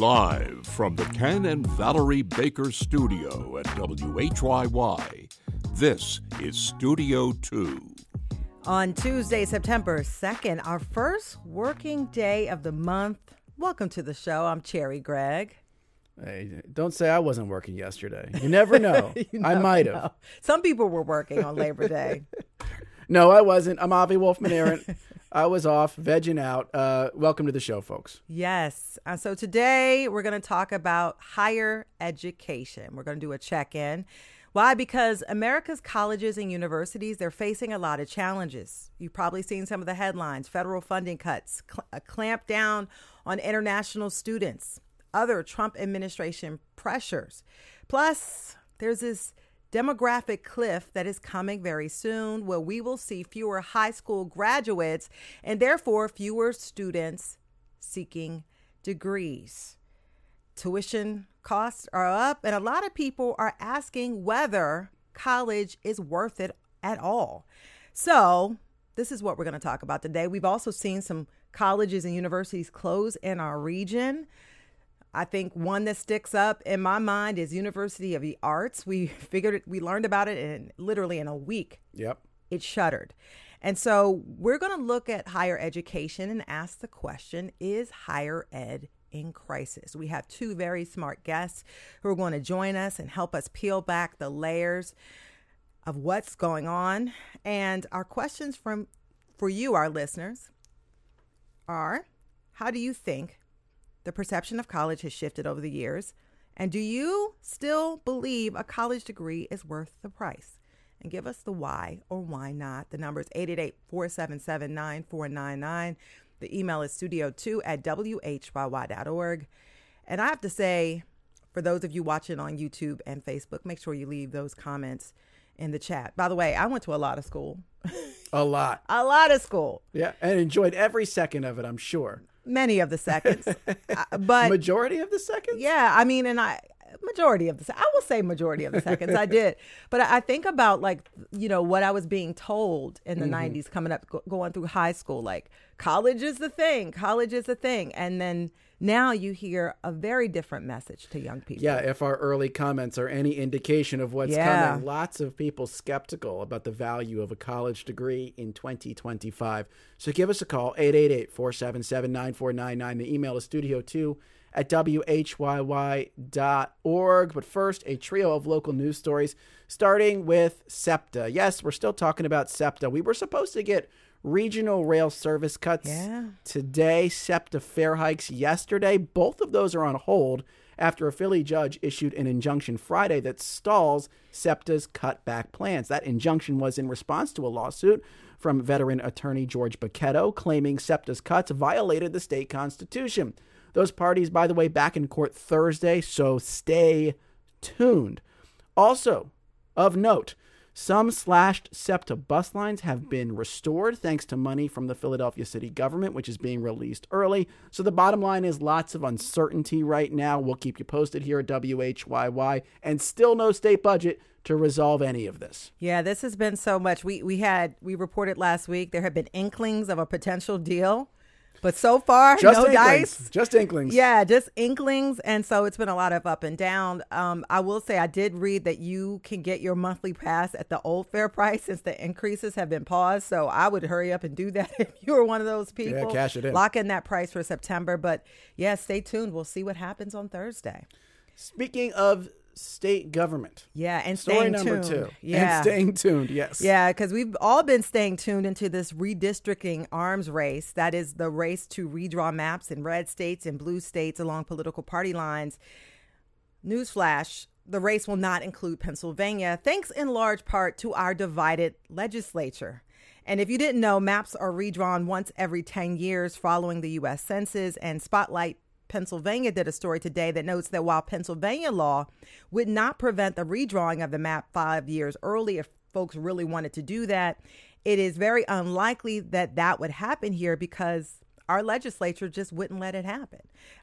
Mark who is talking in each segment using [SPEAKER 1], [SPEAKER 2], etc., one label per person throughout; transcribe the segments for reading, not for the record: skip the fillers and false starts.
[SPEAKER 1] Live from the Ken and Valerie Baker studio at WHYY, this is Studio 2.
[SPEAKER 2] On Tuesday, September 2nd, our first working day of the month. Welcome to the show. I'm Cherry Gregg.
[SPEAKER 3] Hey, don't say I wasn't working yesterday. You never know. I might have.
[SPEAKER 2] Some people were working on Labor Day.
[SPEAKER 3] No, I wasn't. I'm Avi Wolfman-Arent. I was off, vegging out. Welcome to the show, folks.
[SPEAKER 2] Yes. So today we're going to talk about higher education. We're going to do a check-in. Why? Because America's colleges and universities, they're facing a lot of challenges. You've probably seen some of the headlines: federal funding cuts, a clamp down on international students, other Trump administration pressures. Plus, there's this demographic cliff that is coming very soon where we will see fewer high school graduates and therefore fewer students seeking degrees. Tuition costs are up and a lot of people are asking whether college is worth it at all. So this is what we're going to talk about today. We've also seen some colleges and universities close in our region. I think one that sticks up in my mind is University of the Arts. We learned about it literally in a week.
[SPEAKER 3] Yep.
[SPEAKER 2] It shuttered. And so we're going to look at higher education and ask the question, is higher ed in crisis? We have two very smart guests who are going to join us and help us peel back the layers of what's going on. And our questions for you, our listeners, are, how do you think the perception of college has shifted over the years? And do you still believe a college degree is worth the price? And give us the why or why not. The number is 888-477-9499. The email is studio2@whyy.org. And I have to say, for those of you watching on YouTube and Facebook, make sure you leave those comments in the chat. By the way, I went to a lot of school.
[SPEAKER 3] A lot.
[SPEAKER 2] A lot of school.
[SPEAKER 3] Yeah, and enjoyed every second of it, I'm sure.
[SPEAKER 2] Many of the seconds. But
[SPEAKER 3] majority of the seconds?
[SPEAKER 2] Yeah, I mean, majority of the, I will say majority of the seconds I did. But I think about what I was being told in the 90s coming up, going through high school, like college is the thing. And then now you hear a very different message to young people.
[SPEAKER 3] Yeah, if our early comments are any indication of what's coming, lots of people skeptical about the value of a college degree in 2025. So give us a call, 888-477-9499. The email is studio2@whyy.org. But first, a trio of local news stories, starting with SEPTA. Yes, we're still talking about SEPTA. We were supposed to get regional rail service cuts today, SEPTA fare hikes yesterday. Both of those are on hold after a Philly judge issued an injunction Friday that stalls SEPTA's cutback plans. That injunction was in response to a lawsuit from veteran attorney George Bacchetto claiming SEPTA's cuts violated the state constitution. Those parties, by the way, back in court Thursday, so stay tuned. Also, of note, some slashed SEPTA bus lines have been restored thanks to money from the Philadelphia city government, which is being released early. So the bottom line is lots of uncertainty right now. We'll keep you posted here at WHYY, and still no state budget to resolve any of this.
[SPEAKER 2] Yeah, this has been so much. We reported last week there have been inklings of a potential deal. But so far,
[SPEAKER 3] just
[SPEAKER 2] no
[SPEAKER 3] inklings.
[SPEAKER 2] dice.
[SPEAKER 3] Just inklings.
[SPEAKER 2] Yeah, just inklings. And so it's been a lot of up and down. I will say I did read that you can get your monthly pass at the old fare price since the increases have been paused. So I would hurry up and do that if you were one of those people.
[SPEAKER 3] Yeah, cash it in.
[SPEAKER 2] Lock in that price for September. But yeah, stay tuned. We'll see what happens on Thursday.
[SPEAKER 3] Speaking of state government.
[SPEAKER 2] Yeah, and
[SPEAKER 3] story
[SPEAKER 2] staying
[SPEAKER 3] number
[SPEAKER 2] tuned.
[SPEAKER 3] 2.
[SPEAKER 2] Yeah.
[SPEAKER 3] And staying tuned, yes.
[SPEAKER 2] Yeah, because we've all been staying tuned into this redistricting arms race. That is the race to redraw maps in red states and blue states along political party lines. Newsflash, the race will not include Pennsylvania, thanks in large part to our divided legislature. And if you didn't know, maps are redrawn once every 10 years following the U.S. Census, and Spotlight Pennsylvania did a story today that notes that while Pennsylvania law would not prevent the redrawing of the map 5 years early if folks really wanted to do that, it is very unlikely that that would happen here because our legislature just wouldn't let it happen.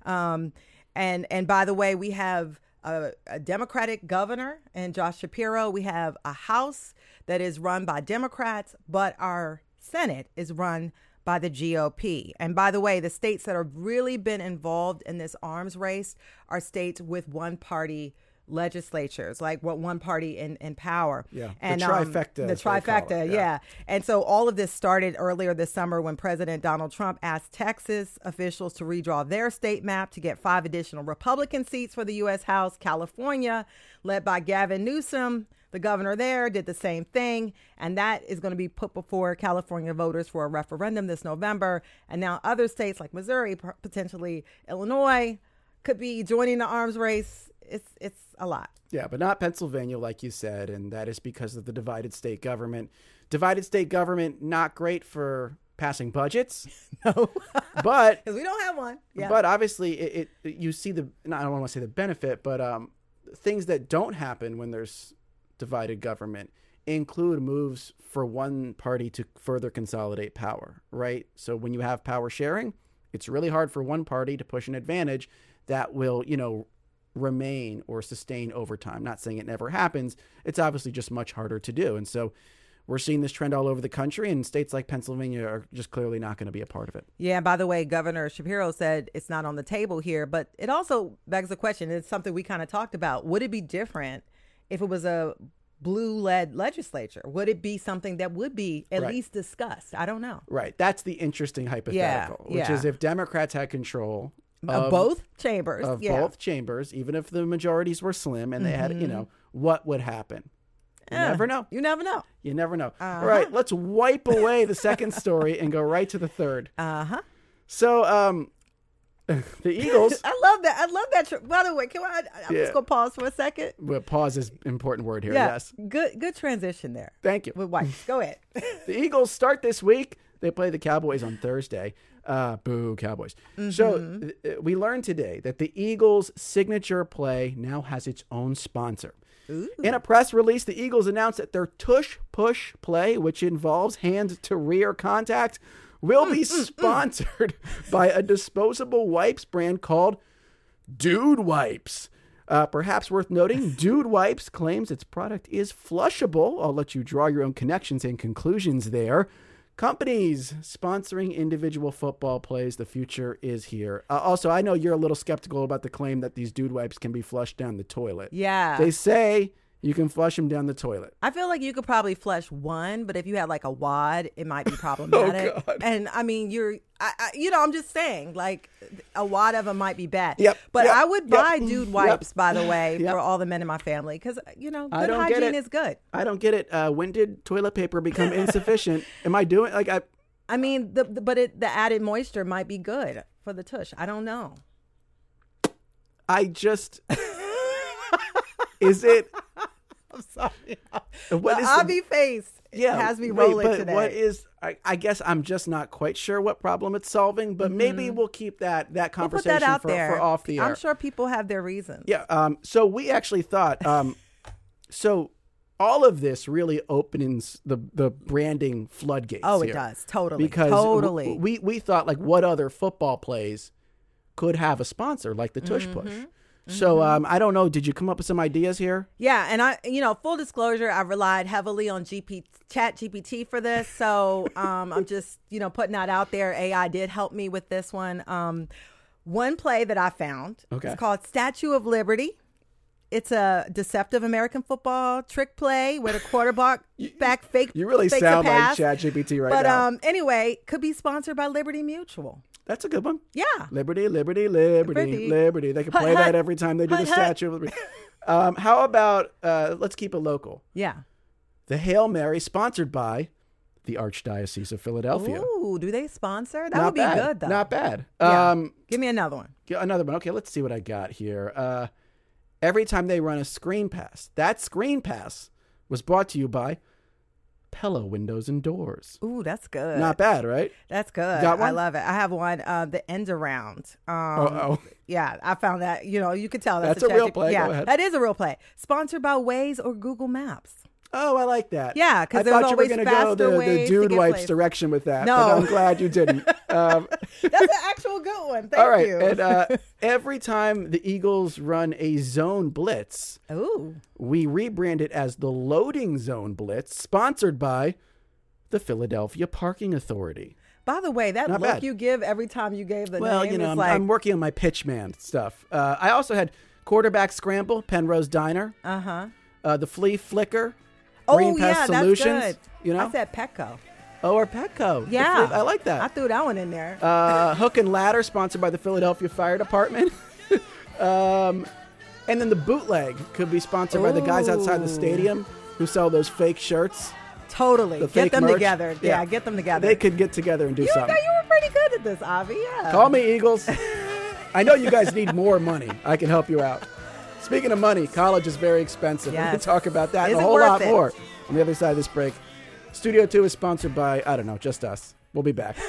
[SPEAKER 2] And by the way, we have a Democratic governor and Josh Shapiro. We have a House that is run by Democrats, but our Senate is run by the GOP. And by the way, the states that have really been involved in this arms race are states with one-party legislatures, like what one party in power.
[SPEAKER 3] Yeah,
[SPEAKER 2] and
[SPEAKER 3] the trifecta.
[SPEAKER 2] The trifecta, yeah. And so all of this started earlier this summer when President Donald Trump asked Texas officials to redraw their state map to get 5 additional Republican seats for the U.S. House. California, led by Gavin Newsom, the governor there, did the same thing. And that is going to be put before California voters for a referendum this November. And now other states like Missouri, potentially Illinois, could be joining the arms race. It's a lot.
[SPEAKER 3] Yeah, but not Pennsylvania, like you said, and that is because of the divided state government. Divided state government, not great for passing budgets.
[SPEAKER 2] No,
[SPEAKER 3] but
[SPEAKER 2] because we don't have one. Yeah.
[SPEAKER 3] But obviously, it you see the, I don't want to say the benefit, but things that don't happen when there's divided government include moves for one party to further consolidate power, right? So when you have power sharing, it's really hard for one party to push an advantage that will, remain or sustain over time. Not saying it never happens. It's obviously just much harder to do. And so we're seeing this trend all over the country, and states like Pennsylvania are just clearly not going to be a part of it.
[SPEAKER 2] Yeah. By the way, Governor Shapiro said it's not on the table here, but it also begs the question. It's something we kind of talked about. Would it be different if it was a blue-led legislature? Would it be something that would be at least discussed? I don't know.
[SPEAKER 3] Right. That's the interesting hypothetical, which is if Democrats had control
[SPEAKER 2] of both chambers.
[SPEAKER 3] Both chambers, even if the majorities were slim and they had, what would happen? You never know.
[SPEAKER 2] You never know.
[SPEAKER 3] You never know. All right, let's wipe away the second story and go right to the third. So, the Eagles.
[SPEAKER 2] I love that. By the way, I'm just going to pause for a second.
[SPEAKER 3] Well, pause is an important word here. Yes.
[SPEAKER 2] Good transition there.
[SPEAKER 3] Thank you.
[SPEAKER 2] With wipes. Go ahead.
[SPEAKER 3] The Eagles start this week. They play the Cowboys on Thursday. Boo, Cowboys. So we learned today that the Eagles' signature play now has its own sponsor. Ooh. In a press release, the Eagles announced that their tush push play, which involves hand-to-rear contact, will be sponsored by a disposable wipes brand called Dude Wipes. Perhaps worth noting, Dude Wipes claims its product is flushable. I'll let you draw your own connections and conclusions there. Companies sponsoring individual football plays, the future is here. Also, I know you're a little skeptical about the claim that these Dude Wipes can be flushed down the toilet.
[SPEAKER 2] Yeah.
[SPEAKER 3] They say you can flush them down the toilet.
[SPEAKER 2] I feel like you could probably flush one, but if you had like a wad, it might be problematic.
[SPEAKER 3] Oh, God.
[SPEAKER 2] And I mean, I'm just saying, like, a wad of them might be bad.
[SPEAKER 3] Yep.
[SPEAKER 2] But
[SPEAKER 3] yep.
[SPEAKER 2] I would buy Dude Wipes, by the way,
[SPEAKER 3] Yep.
[SPEAKER 2] for all the men in my family, because, good hygiene is good.
[SPEAKER 3] I don't get it. When did toilet paper become insufficient? Am I doing like
[SPEAKER 2] I mean, the added moisture might be good for the tush. I don't know.
[SPEAKER 3] Is it?
[SPEAKER 2] I'm sorry.
[SPEAKER 3] What
[SPEAKER 2] the Avi face has me rolling today.
[SPEAKER 3] What is? I guess I'm just not quite sure what problem it's solving, but maybe we'll keep that conversation
[SPEAKER 2] we'll put that out there.
[SPEAKER 3] For off the air.
[SPEAKER 2] I'm sure people have their reasons.
[SPEAKER 3] Yeah. So we actually thought. So all of this really opens the branding floodgates.
[SPEAKER 2] Oh,
[SPEAKER 3] here.
[SPEAKER 2] It does. Totally.
[SPEAKER 3] Because
[SPEAKER 2] totally.
[SPEAKER 3] We thought, like, what other football plays could have a sponsor like the Tush Push? So I don't know. Did you come up with some ideas here?
[SPEAKER 2] Yeah, and I, full disclosure, I relied heavily on ChatGPT for this. So I'm just, putting that out there. AI did help me with this one. One play that I found is called Statue of Liberty. It's a deceptive American football trick play where the quarterback fakes
[SPEAKER 3] You really sound like ChatGPT right now.
[SPEAKER 2] But anyway, could be sponsored by Liberty Mutual.
[SPEAKER 3] That's a good one.
[SPEAKER 2] Yeah.
[SPEAKER 3] Liberty, liberty, liberty, liberty. They can play that every time they do the Statue of Liberty. How about, let's keep it local.
[SPEAKER 2] Yeah.
[SPEAKER 3] The Hail Mary, sponsored by the Archdiocese of Philadelphia.
[SPEAKER 2] Ooh, do they sponsor? That would be good, though.
[SPEAKER 3] Not bad.
[SPEAKER 2] Yeah. Give me another one.
[SPEAKER 3] Another one. Okay, let's see what I got here. Every time they run a screen pass, that screen pass was brought to you by Pella Windows and Doors.
[SPEAKER 2] Ooh, that's good.
[SPEAKER 3] Not bad, right?
[SPEAKER 2] That's good.
[SPEAKER 3] Got one?
[SPEAKER 2] I love it. I have one, the End Around. Yeah, I found that, you could tell
[SPEAKER 3] that's a real play.
[SPEAKER 2] Yeah,
[SPEAKER 3] Go ahead.
[SPEAKER 2] That is a real play. Sponsored by Waze or Google Maps.
[SPEAKER 3] Oh, I like that.
[SPEAKER 2] Yeah, because
[SPEAKER 3] I thought you were going to go the Dude Wipes direction with that.
[SPEAKER 2] No.
[SPEAKER 3] But I'm glad you didn't.
[SPEAKER 2] That's an actual good one. Thank you.
[SPEAKER 3] And every time the Eagles run a zone blitz, we rebrand it as the Loading Zone Blitz, sponsored by the Philadelphia Parking Authority.
[SPEAKER 2] By the way, that
[SPEAKER 3] Not
[SPEAKER 2] look
[SPEAKER 3] bad.
[SPEAKER 2] you give every time you gave the
[SPEAKER 3] Well,
[SPEAKER 2] name,
[SPEAKER 3] you know,
[SPEAKER 2] it's
[SPEAKER 3] I'm working on my pitch man stuff. I also had Quarterback Scramble, Penrose Diner. The Flea Flicker, Green Pest Solutions.
[SPEAKER 2] That's good.
[SPEAKER 3] You know,
[SPEAKER 2] I said Petco.
[SPEAKER 3] Oh, or Petco.
[SPEAKER 2] Yeah,
[SPEAKER 3] I like that.
[SPEAKER 2] I threw that one in there.
[SPEAKER 3] Hook and Ladder, sponsored by the Philadelphia Fire Department. And then the Bootleg could be sponsored by the guys outside the stadium who sell those fake shirts.
[SPEAKER 2] Totally. Get them
[SPEAKER 3] merch.
[SPEAKER 2] together. Yeah, get them together.
[SPEAKER 3] They could get together and do something.
[SPEAKER 2] You were pretty good at this, Avi. Yeah.
[SPEAKER 3] Call me, Eagles. I know you guys need more money. I can help you out. Speaking of money, college is very expensive.
[SPEAKER 2] Yes.
[SPEAKER 3] We can talk about that and
[SPEAKER 2] Is
[SPEAKER 3] a
[SPEAKER 2] it
[SPEAKER 3] whole
[SPEAKER 2] worth
[SPEAKER 3] lot
[SPEAKER 2] it?
[SPEAKER 3] more on the other side of this break. Studio 2 is sponsored by, I don't know, just us. We'll be back.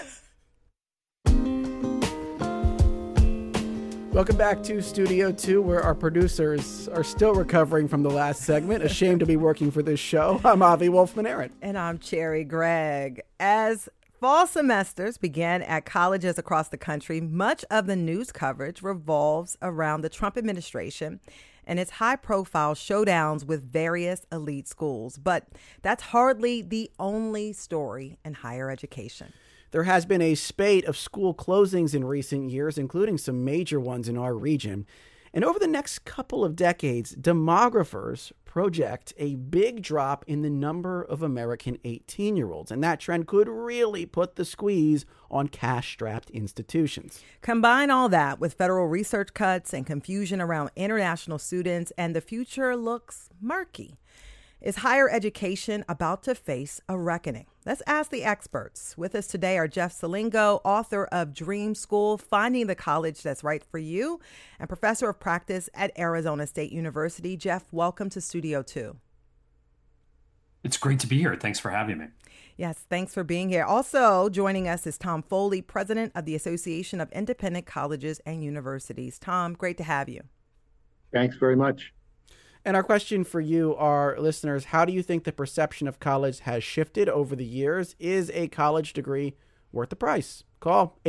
[SPEAKER 3] Welcome back to Studio 2, where our producers are still recovering from the last segment. Ashamed to be working for this show. I'm Avi Wolfman-Arent.
[SPEAKER 2] And I'm Cherry Gregg. As fall semesters began at colleges across the country, much of the news coverage revolves around the Trump administration and its high-profile showdowns with various elite schools. But that's hardly the only story in higher education.
[SPEAKER 3] There has been a spate of school closings in recent years, including some major ones in our region. And over the next couple of decades, demographers project a big drop in the number of American 18-year-olds. And that trend could really put the squeeze on cash-strapped institutions.
[SPEAKER 2] Combine all that with federal research cuts and confusion around international students, and the future looks murky. Is higher education about to face a reckoning? Let's ask the experts. With us today are Jeff Selingo, author of Dream School, Finding the College That's Right for You, and professor of practice at Arizona State University. Jeff, welcome to Studio 2.
[SPEAKER 4] It's great to be here. Thanks for having me.
[SPEAKER 2] Yes, thanks for being here. Also joining us is Tom Foley, president of the Association of Independent Colleges and Universities. Tom, great to have you.
[SPEAKER 5] Thanks very much.
[SPEAKER 3] And our question for you, our listeners, how do you think the perception of college has shifted over the years? Is a college degree worth the price? Call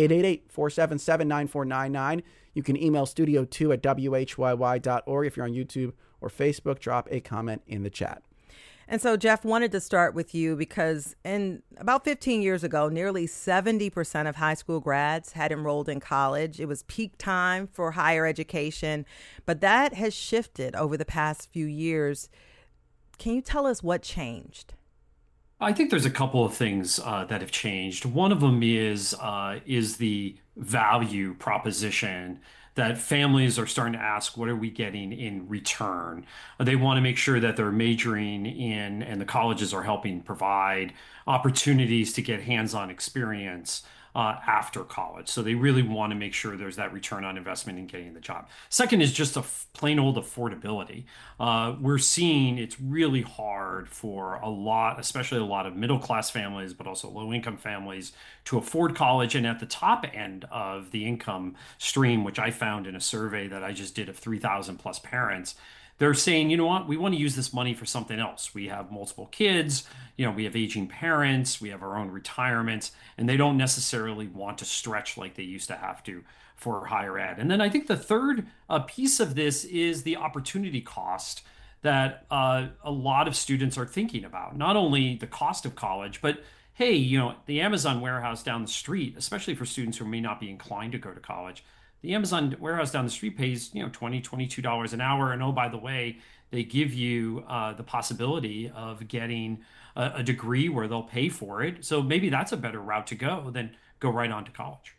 [SPEAKER 3] 888-477-9499. You can email studio2@whyy.org. If you're on YouTube or Facebook, drop a comment in the chat.
[SPEAKER 2] And so, Jeff, wanted to start with you because about 15 years ago, nearly 70% of high school grads had enrolled in college. It was peak time for higher education, but that has shifted over the past few years. Can you tell us what changed?
[SPEAKER 4] I think there's a couple of things that have changed. One of them is the value proposition that families are starting to ask, what are we getting in return? They want to make sure that they're majoring in, and the colleges are helping provide opportunities to get hands-on experience after college. So they really want to make sure there's that return on investment in getting the job. Second is just a plain old affordability. We're seeing it's really hard for especially a lot of middle-class families, but also low-income families to afford college. And at the top end of the income stream, which I found in a survey that I just did of 3,000 plus parents, they're saying, you know what, we want to use this money for something else. We have multiple kids, we have aging parents, we have our own retirements, and they don't necessarily want to stretch like they used to have to for higher ed. And then I think the third piece of this is the opportunity cost that a lot of students are thinking about. Not only the cost of college, but hey, the Amazon warehouse down the street, especially for students who may not be inclined to go to college, the Amazon warehouse down the street pays, $20, $22 an hour. And oh, by the way, they give you the possibility of getting a degree where they'll pay for it. So maybe that's a better route to go than go right on to college.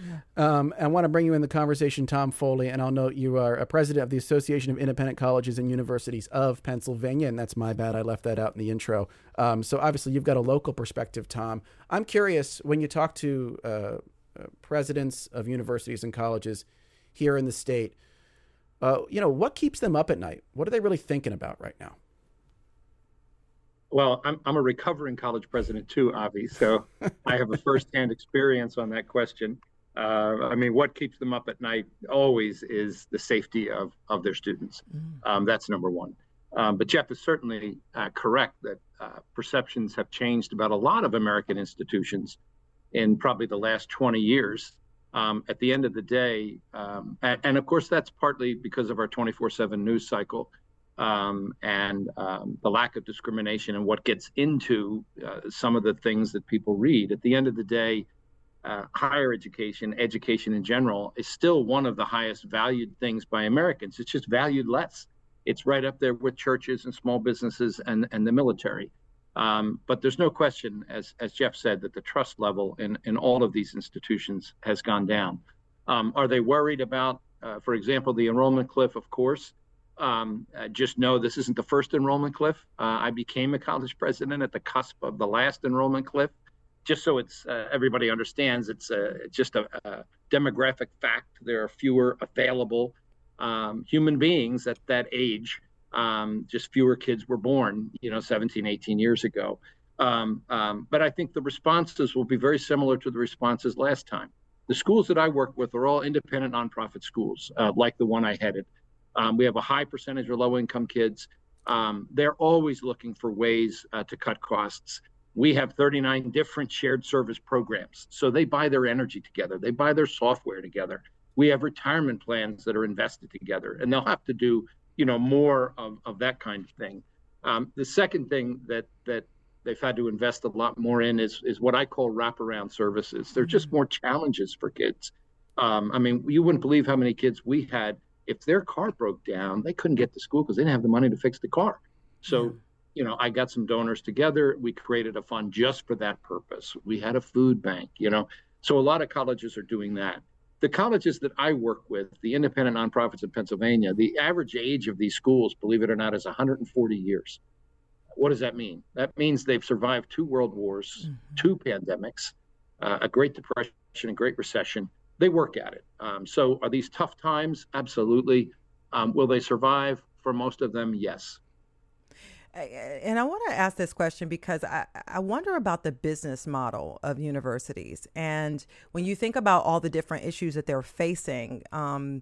[SPEAKER 3] I want to bring you in the conversation, Tom Foley, and I'll note you are a president of the Association of Independent Colleges and Universities of Pennsylvania, and that's my bad. I left that out in the intro. So obviously you've got a local perspective, Tom. I'm curious, when you talk to presidents of universities and colleges here in the state, what keeps them up at night? What are they really thinking about right now?
[SPEAKER 5] Well, I'm a recovering college president too, Avi, so I have a firsthand experience on that question. What keeps them up at night always is the safety of their students. That's number one. But Jeff is certainly correct that perceptions have changed about a lot of American institutions in probably the last 20 years. At the end of the day, and of course, that's partly because of our 24/7 news cycle and the lack of discrimination and what gets into some of the things that people read. At the end of the day, higher education, education in general, is still one of the highest valued things by Americans. It's just valued less. It's right up there with churches and small businesses and the military. But there's no question, as Jeff said, that the trust level in all of these institutions has gone down. Are they worried about, for example, the enrollment cliff? Of course. Just know this isn't the first enrollment cliff. I became a college president at the cusp of the last enrollment cliff. Just so it's everybody understands, it's just a demographic fact. There are fewer available human beings at that age. Just fewer kids were born, 17, 18 years ago. But I think the responses will be very similar to the responses last time. The schools that I work with are all independent nonprofit schools, like the one I headed. We have a high percentage of low-income kids. They're always looking for ways to cut costs. We have 39 different shared service programs. So they buy their energy together. They buy their software together. We have retirement plans that are invested together, and they'll have to do, more of that kind of thing. The second thing that they've had to invest a lot more in is what I call wraparound services. They're just more challenges for kids. You wouldn't believe how many kids we had. If their car broke down, they couldn't get to school because they didn't have the money to fix the car. So, I got some donors together. We created a fund just for that purpose. We had a food bank, So a lot of colleges are doing that. The colleges that I work with, the independent nonprofits in Pennsylvania, the average age of these schools, believe it or not, is 140 years. What does that mean? That means they've survived 2 world wars, 2 pandemics, a Great Depression, a Great Recession. They work at it. So are these tough times? Absolutely. Will they survive? For most of them, yes.
[SPEAKER 2] And I want to ask this question because I wonder about the business model of universities. And when you think about all the different issues that they're facing, and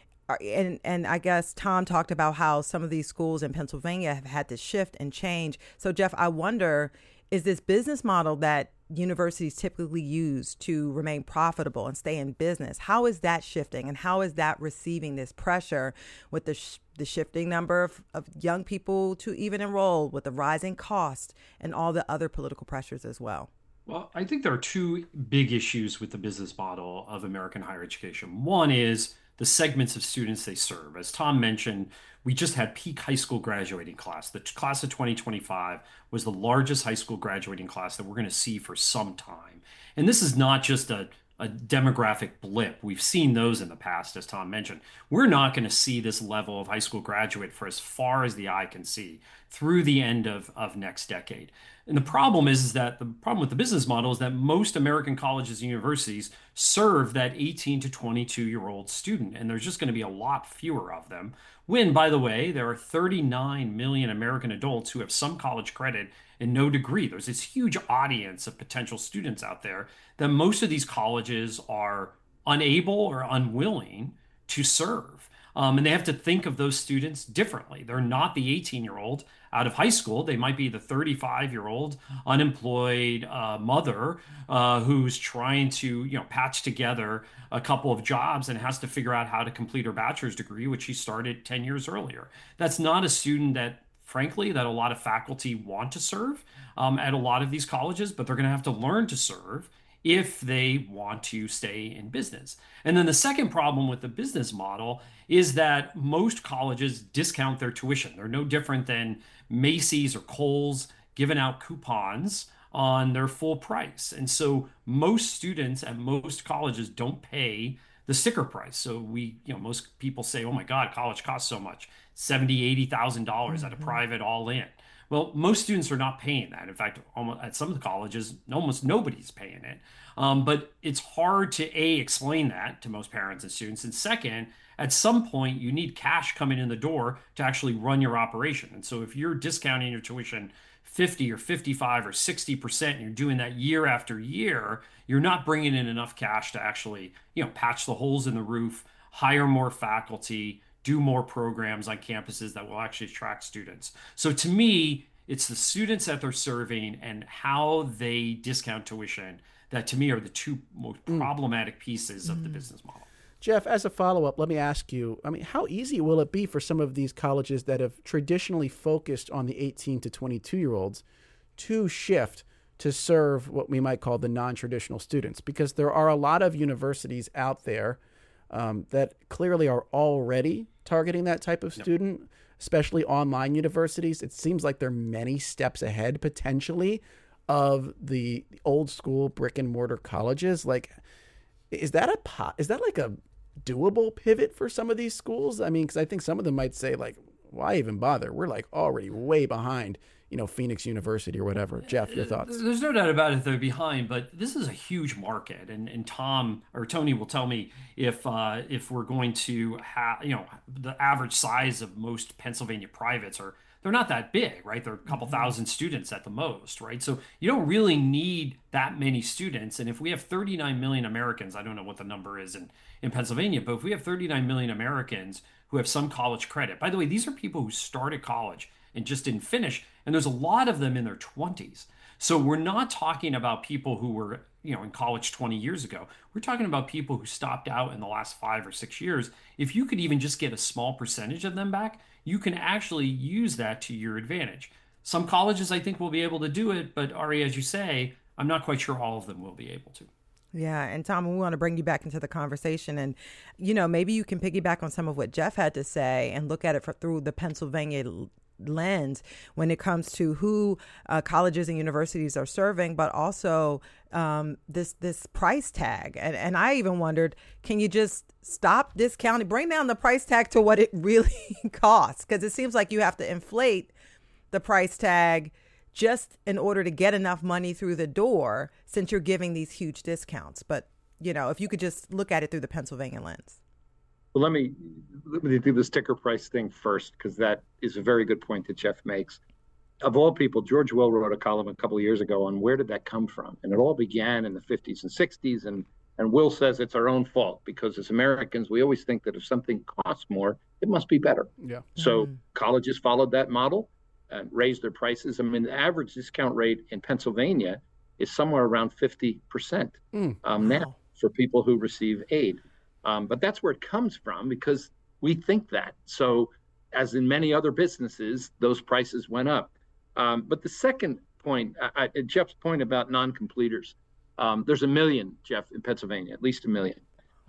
[SPEAKER 2] I guess Tom talked about how some of these schools in Pennsylvania have had to shift and change. So, Jeff, I wonder, is this business model that universities typically use to remain profitable and stay in business, how is that shifting, and how is that receiving this pressure with the shifting number of young people to even enroll, with the rising cost and all the other political pressures as well?
[SPEAKER 4] Well, I think there are 2 big issues with the business model of American higher education. One is the segments of students they serve. As Tom mentioned, we just had peak high school graduating class. The class of 2025 was the largest high school graduating class that we're going to see for some time. And this is not just a demographic blip. We've seen those in the past, as Tom mentioned. We're not going to see this level of high school graduate for as far as the eye can see through the end of next decade. And the problem is that the problem with the business model is that most American colleges and universities serve that 18 to 22-year-old student, and there's just going to be a lot fewer of them. When, by the way, there are 39 million American adults who have some college credit and no degree. There's this huge audience of potential students out there that most of these colleges are unable or unwilling to serve. And they have to think of those students differently. They're not the 18-year-old out of high school. They might be the 35-year-old unemployed mother who's trying to, patch together a couple of jobs and has to figure out how to complete her bachelor's degree, which she started 10 years earlier. That's not a student that, frankly, that a lot of faculty want to serve at a lot of these colleges, but they're going to have to learn to serve if they want to stay in business. And then the second problem with the business model is that most colleges discount their tuition. They're no different than Macy's or Kohl's giving out coupons on their full price. And so most students at most colleges don't pay the sticker price. So most people say, oh my God, college costs so much, $70,000, $80,000 at a private all in. Well, most students are not paying that. In fact, at some of the colleges, almost nobody's paying it. But it's hard to explain that to most parents and students. And second, at some point, you need cash coming in the door to actually run your operation. And so if you're discounting your tuition 50 or 55 or 60%, and you're doing that year after year, you're not bringing in enough cash to actually, patch the holes in the roof, hire more faculty, do more programs on campuses that will actually attract students. So to me, it's the students that they're serving and how they discount tuition that to me are the 2 most problematic pieces of the business model.
[SPEAKER 3] Jeff, as a follow-up, let me ask you, how easy will it be for some of these colleges that have traditionally focused on the 18 to 22-year-olds to shift to serve what we might call the non-traditional students, because there are a lot of universities out there that clearly are already targeting that type of student, especially online universities. It seems like they're many steps ahead potentially of the old school brick and mortar colleges. Like, is that like a doable pivot for some of these schools? I mean, because I think some of them might say, like, why even bother? We're like already way behind, Phoenix University or whatever. Jeff, your thoughts?
[SPEAKER 4] There's no doubt about it, they're behind, but this is a huge market, and Tom or Tony will tell me if we're going to have, the average size of most Pennsylvania privates they're not that big, right? They're a couple thousand students at the most, right? So you don't really need that many students. And if we have 39 million Americans, I don't know what the number is in Pennsylvania, but if we have 39 million Americans who have some college credit, by the way, these are people who started college and just didn't finish. And there's a lot of them in their 20s. So we're not talking about people who were, in college 20 years ago. We're talking about people who stopped out in the last 5 or 6 years. If you could even just get a small percentage of them back, you can actually use that to your advantage. Some colleges, I think, will be able to do it, but Ari, as you say, I'm not quite sure all of them will be able to.
[SPEAKER 2] Yeah. And Tom, we want to bring you back into the conversation. And, maybe you can piggyback on some of what Jeff had to say and look at it through the Pennsylvania lens when it comes to who colleges and universities are serving, but also this price tag. And I even wondered, can you just stop discounting, bring down the price tag to what it really costs? Because it seems like you have to inflate the price tag just in order to get enough money through the door, since you're giving these huge discounts. But, if you could just look at it through the Pennsylvania lens.
[SPEAKER 5] Well, let me do the sticker price thing first, because that is a very good point that Jeff makes. Of all people, George Will wrote a column a couple of years ago on where did that come from? And it all began in the 50s and 60s. And Will says it's our own fault, because as Americans, we always think that if something costs more, it must be better.
[SPEAKER 3] Yeah.
[SPEAKER 5] So colleges followed that model and raised their prices. I mean, the average discount rate in Pennsylvania is somewhere around 50% now for people who receive aid. But that's where it comes from, because we think that. So as in many other businesses, those prices went up. But the second point, Jeff's point about non-completers, there's 1 million, Jeff, in Pennsylvania, at least 1 million.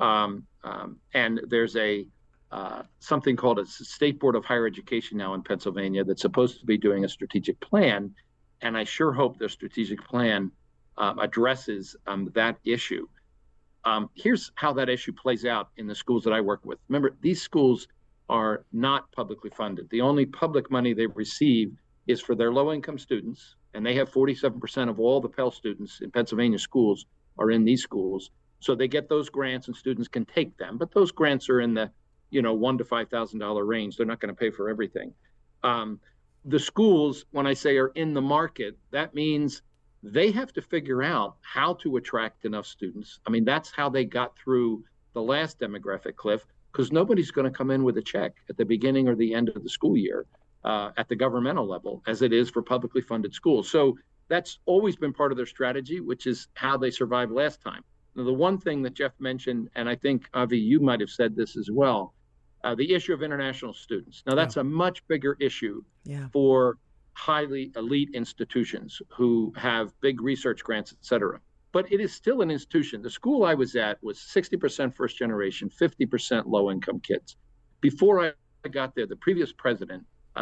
[SPEAKER 5] And there's something called a State Board of Higher Education now in Pennsylvania that's supposed to be doing a strategic plan. And I sure hope their strategic plan addresses that issue. Here's how that issue plays out in the schools that I work with. Remember, these schools are not publicly funded. The only public money they receive is for their low-income students, and they have 47% of all the Pell students in Pennsylvania schools are in these schools. So they get those grants, and students can take them. But those grants are in the, $1,000 to $5,000 range. They're not going to pay for everything. The schools, when I say are in the market, that means they have to figure out how to attract enough students. I mean, that's how they got through the last demographic cliff, because nobody's going to come in with a check at the beginning or the end of the school year at the governmental level, as it is for publicly funded schools. So that's always been part of their strategy, which is how they survived last time. Now, the one thing that Jeff mentioned, and I think, Avi, you might have said this as well, the issue of international students. Now, that's a much bigger issue for highly elite institutions who have big research grants, et cetera. But it is still an institution. The school I was at was 60% first generation, 50% low income kids. Before I got there, the previous president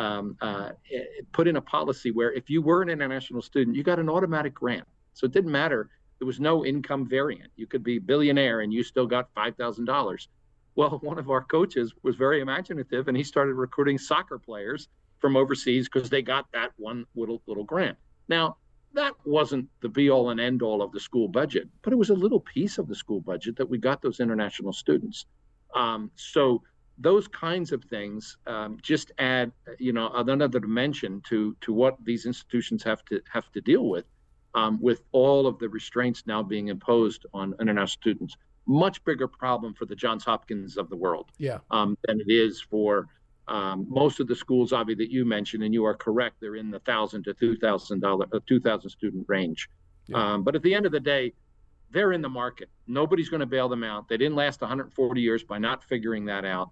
[SPEAKER 5] put in a policy where if you were an international student, you got an automatic grant. So it didn't matter. There was no income variant. You could be a billionaire and you still got $5,000. Well, one of our coaches was very imaginative, and he started recruiting soccer players from overseas because they got that one little grant. Now, that wasn't the be-all and end-all of the school budget, but it was a little piece of the school budget that we got those international students. So those kinds of things just add, another dimension to what these institutions have to deal with all of the restraints now being imposed on international students. Much bigger problem for the Johns Hopkins of the world than it is for most of the schools, Avi, that you mentioned, and you are correct, they're in the $1,000 to $2,000 student range. But at the end of the day, they're in the market. Nobody's going to bail them out. They didn't last 140 years by not figuring that out.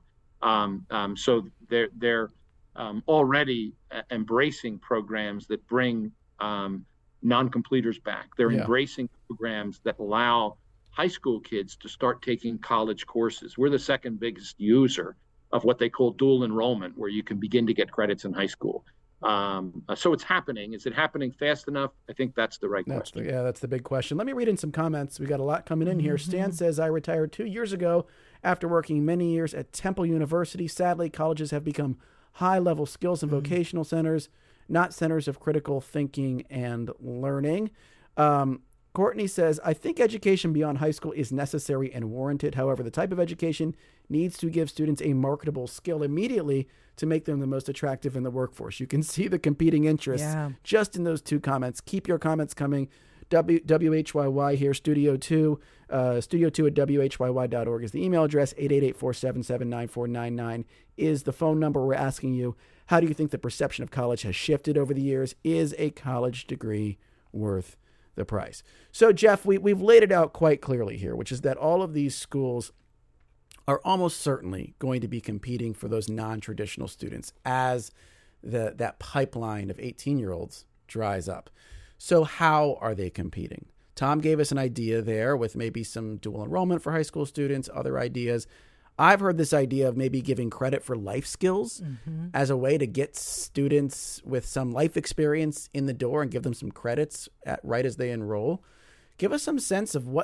[SPEAKER 5] So they're already embracing programs that bring non-completers back. They're
[SPEAKER 3] Yeah.
[SPEAKER 5] embracing programs that allow high school kids to start taking college courses. We're the second biggest user of what they call dual enrollment, where you can begin to get credits in high school. So it's happening. Is it happening fast enough? I think that's the right question.
[SPEAKER 3] That's the big question. Let me read in some comments. We got a lot coming in here. Stan says, I retired 2 years ago after working many years at Temple University. Sadly, colleges have become high-level skills and vocational centers, not centers of critical thinking and learning. Courtney says, I think education beyond high school is necessary and warranted. However, the type of education needs to give students a marketable skill immediately to make them the most attractive in the workforce. You can see the competing interests just in those two comments. Keep your comments coming. WHYY here, Studio 2. Studio2 at WHYY.org is the email address. 888-477-9499 is the phone number. We're asking you, how do you think the perception of college has shifted over the years? Is a college degree worth the price? So, Jeff, we've laid it out quite clearly here, which is that all of these schools are almost certainly going to be competing for those non-traditional students as that pipeline of 18-year-olds dries up. So how are they competing? Tom gave us an idea there with maybe some dual enrollment for high school students, other ideas. I've heard this idea of maybe giving credit for life skills as a way to get students with some life experience in the door and give them some credits right as they enroll. Give us some sense of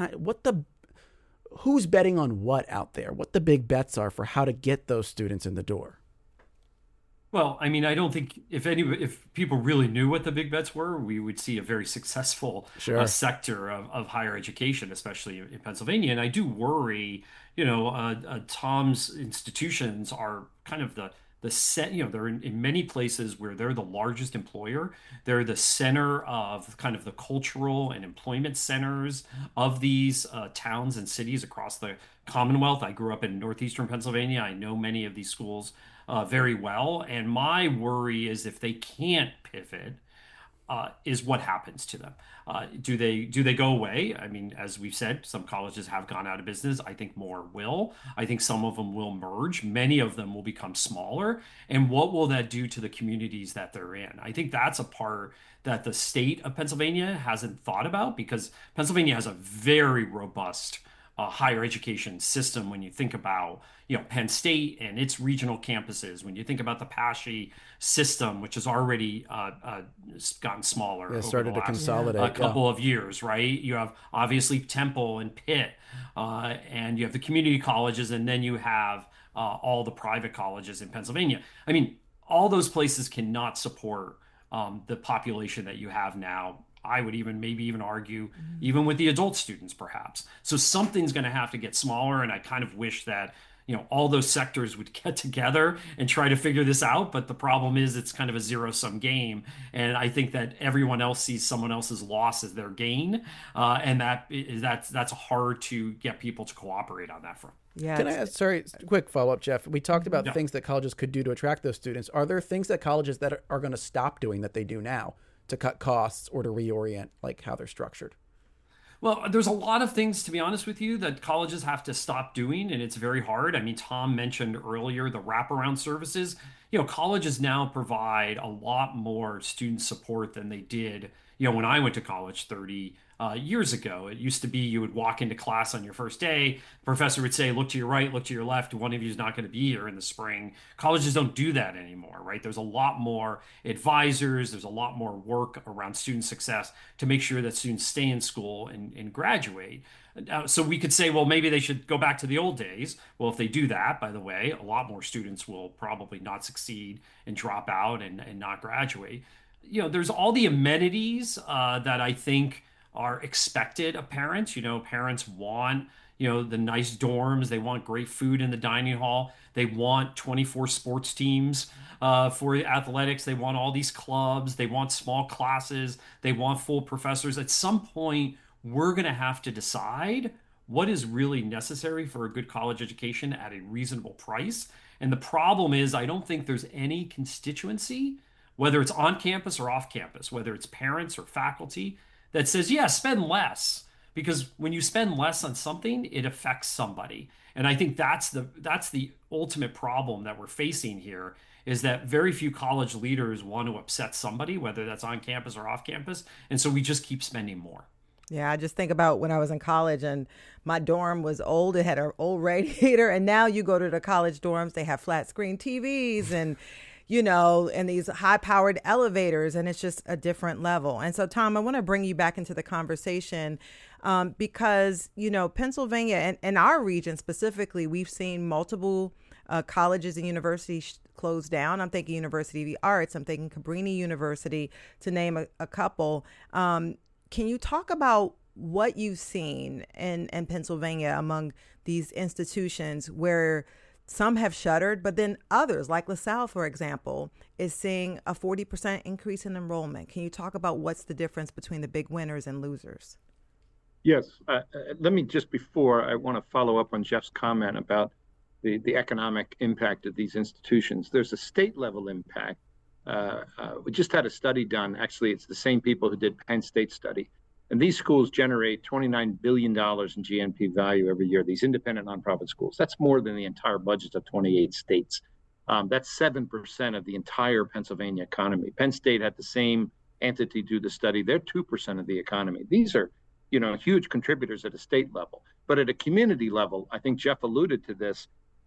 [SPEAKER 3] who's betting on what out there, what the big bets are for how to get those students in the door.
[SPEAKER 4] Well, I mean, I don't think if people really knew what the big bets were, we would see a very successful sector of higher education, especially in Pennsylvania. And I do worry, Tom's institutions are kind of the set, they're in many places where they're the largest employer. They're the center of kind of the cultural and employment centers of these towns and cities across the Commonwealth. I grew up in northeastern Pennsylvania. I know many of these schools very well. And my worry is if they can't pivot, is what happens to them. Do they go away? I mean, as we've said, some colleges have gone out of business. I think more will. I think some of them will merge. Many of them will become smaller. And what will that do to the communities that they're in? I think that's a part that the state of Pennsylvania hasn't thought about, because Pennsylvania has a very robust higher education system. When you think about, Penn State and its regional campuses, when you think about the PASHE system, which has already gotten smaller,
[SPEAKER 3] started to consolidate
[SPEAKER 4] a couple of years, right? You have obviously Temple and Pitt, and you have the community colleges, and then you have all the private colleges in Pennsylvania. I mean, all those places cannot support the population that you have now. I would maybe even argue, even with the adult students, perhaps. So something's going to have to get smaller. And I kind of wish that, all those sectors would get together and try to figure this out. But the problem is it's kind of a zero-sum game. And I think that everyone else sees someone else's loss as their gain. And that's hard to get people to cooperate on that front.
[SPEAKER 2] Yeah.
[SPEAKER 3] Can I ask, quick follow-up, Jeff? We talked about things that colleges could do to attract those students. Are there things that colleges that are going to stop doing that they do now to cut costs or to reorient like how they're structured?
[SPEAKER 4] Well, there's a lot of things, to be honest with you, that colleges have to stop doing, and it's very hard. I mean, Tom mentioned earlier the wraparound services. Colleges now provide a lot more student support than they did, when I went to college 30 years ago. It used to be you would walk into class on your first day, the professor would say, look to your right, look to your left, one of you is not going to be here in the spring. Colleges don't do that anymore, right? There's a lot more advisors, there's a lot more work around student success to make sure that students stay in school and graduate. So we could say, well, maybe they should go back to the old days. Well, if they do that, by the way, a lot more students will probably not succeed and drop out and not graduate. There's all the amenities that I think are expected of parents. Parents want, the nice dorms. They want great food in the dining hall. They want 24 sports teams for athletics. They want all these clubs. They want small classes. They want full professors. At some point, we're going to have to decide what is really necessary for a good college education at a reasonable price. And the problem is, I don't think there's any constituency, whether it's on campus or off campus, whether it's parents or faculty, that says, yeah, spend less. Because when you spend less on something, it affects somebody. And I think that's the ultimate problem that we're facing here, is that very few college leaders want to upset somebody, whether that's on campus or off campus. And so we just keep spending more.
[SPEAKER 2] Yeah, I just think about when I was in college and my dorm was old. It had an old radiator. And now you go to the college dorms, they have flat screen TVs and, and these high powered elevators. And it's just a different level. And so, Tom, I want to bring you back into the conversation because, Pennsylvania and our region specifically, we've seen multiple colleges and universities closed down. I'm thinking University of the Arts. I'm thinking Cabrini University, to name a couple. Can you talk about what you've seen in Pennsylvania among these institutions where some have shuttered, but then others, like LaSalle, for example, is seeing a 40% increase in enrollment? Can you talk about what's the difference between the big winners and losers?
[SPEAKER 5] Yes. Let me just, before I want to follow up on Jeff's comment about the economic impact of these institutions. There's a state level impact. We just had a study done. Actually, it's the same people who did Penn State study. And these schools generate $29 billion in GNP value every year, these independent nonprofit schools. That's more than the entire budget of 28 states. That's 7% of the entire Pennsylvania economy. Penn State had the same entity do the study. They're 2% of the economy. These are, huge contributors at a state level. But at a community level, I think Jeff alluded to this,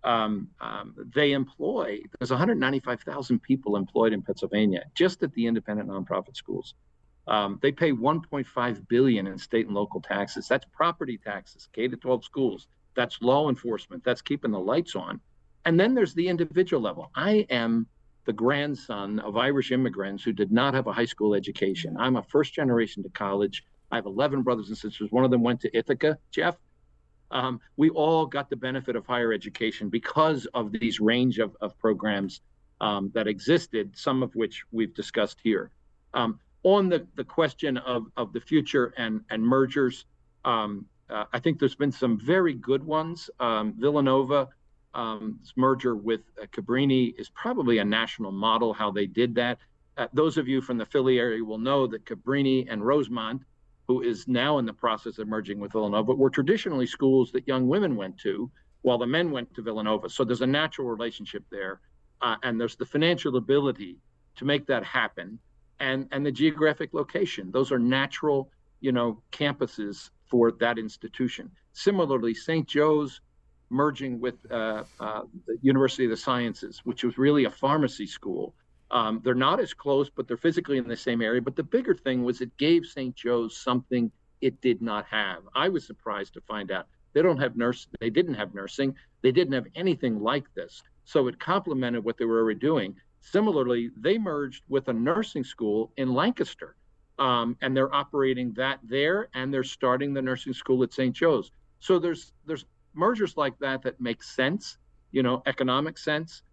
[SPEAKER 5] there's 195,000 people employed in Pennsylvania just at the independent nonprofit schools. They pay $1.5 billion in state and local taxes. That's property taxes, K-12 schools. That's law enforcement. That's keeping the lights on. And then there's the individual level. I am the grandson of Irish immigrants who did not have a high school education. I'm a first generation to college. I have 11 brothers and sisters. One of them went to Ithaca, Jeff. We all got the benefit of higher education because of these range of programs that existed, some of which we've discussed here. On the question of the future and mergers, I think there's been some very good ones. Villanova's merger with Cabrini is probably a national model, how they did that. Those of you from the Philly area will know that Cabrini and Rosemont, who is now in the process of merging with Villanova, were traditionally schools that young women went to while the men went to Villanova. So there's a natural relationship there. And there's the financial ability to make that happen and the geographic location. Those are natural, campuses for that institution. Similarly, St. Joe's merging with the University of the Sciences, which was really a pharmacy school. They're not as close, but they're physically in the same area. But the bigger thing was it gave St. Joe's something it did not have. I was surprised to find out they didn't have nursing. They didn't have anything like this. So it complemented what they were already doing. Similarly, they merged with a nursing school in Lancaster, and they're operating that there, and they're starting the nursing school at St. Joe's. So there's mergers like that make sense, economic sense.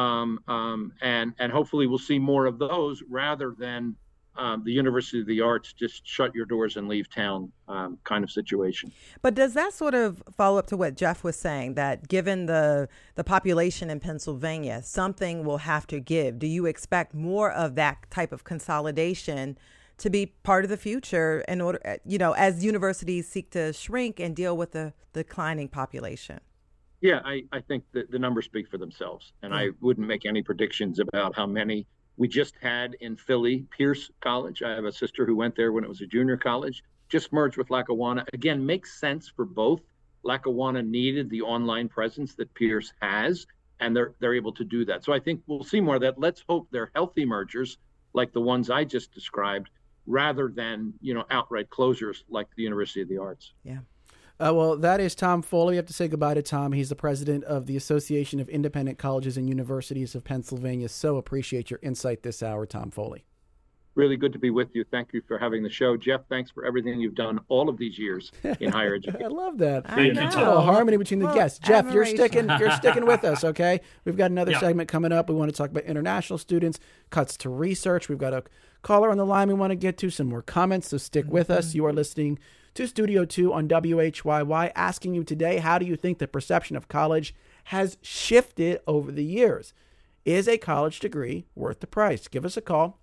[SPEAKER 5] And hopefully we'll see more of those rather than the University of the Arts just shut your doors and leave town kind of situation.
[SPEAKER 2] But does that sort of follow up to what Jeff was saying, that given the population in Pennsylvania, something will have to give? Do you expect more of that type of consolidation to be part of the future in order, as universities seek to shrink and deal with the declining population?
[SPEAKER 5] Yeah, I think that the numbers speak for themselves, and I wouldn't make any predictions about how many. We just had in Philly, Pierce College. I have a sister who went there when it was a junior college, just merged with Lackawanna. Again, makes sense for both. Lackawanna needed the online presence that Pierce has, and they're able to do that. So I think we'll see more of that. Let's hope they're healthy mergers like the ones I just described, rather than, outright closures like the University of the Arts.
[SPEAKER 2] Yeah.
[SPEAKER 3] Well, that is Tom Foley. We have to say goodbye to Tom. He's the president of the Association of Independent Colleges and Universities of Pennsylvania. So appreciate your insight this hour, Tom Foley.
[SPEAKER 5] Really good to be with you. Thank you for having the show. Jeff, thanks for everything you've done all of these years in higher education.
[SPEAKER 3] I love that.
[SPEAKER 4] Thank you, Tom.
[SPEAKER 3] Harmony between the guests. Jeff,
[SPEAKER 2] admiration.
[SPEAKER 3] you're sticking with us, okay? We've got another segment coming up. We want to talk about international students, cuts to research. We've got a caller on the line we want to get to, some more comments, so stick with us. You are listening to Studio 2 on WHYY, asking you today, how do you think the perception of college has shifted over the years? Is a college degree worth the price? Give us a call,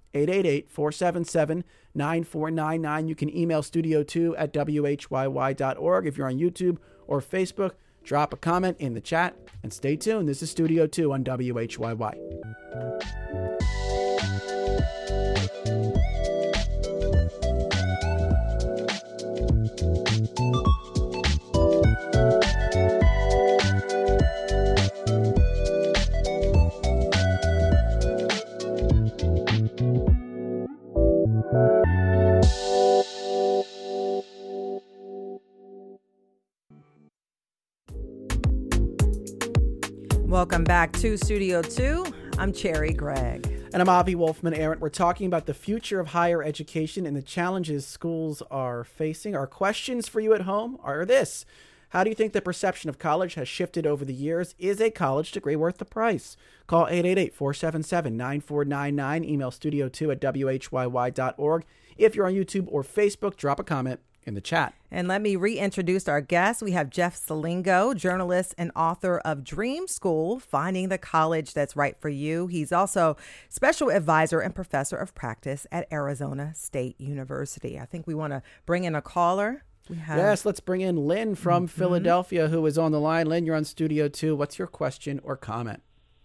[SPEAKER 3] 888-477-9499. You can email studio2@whyy.org. If you're on YouTube or Facebook, drop a comment in the chat, and stay tuned. This is Studio 2 on WHYY.
[SPEAKER 2] Welcome back to Studio 2. I'm Cherry Gregg.
[SPEAKER 3] And I'm Avi Wolfman-Arent. We're talking about the future of higher education and the challenges schools are facing. Our questions for you at home are this. How do you think the perception of college has shifted over the years? Is a college degree worth the price? Call 888-477-9499. Email studio2@whyy.org. If you're on YouTube or Facebook, drop a comment in the chat.
[SPEAKER 2] And let me reintroduce our guest. We have Jeff Selingo, journalist and author of Dream School, Finding the College That's Right for You. He's also special advisor and professor of practice at Arizona State University. I think we want to bring in a caller.
[SPEAKER 3] Yes, let's bring in Lynn from Philadelphia, who is on the line. Lynn, you're on Studio 2. What's your question or comment?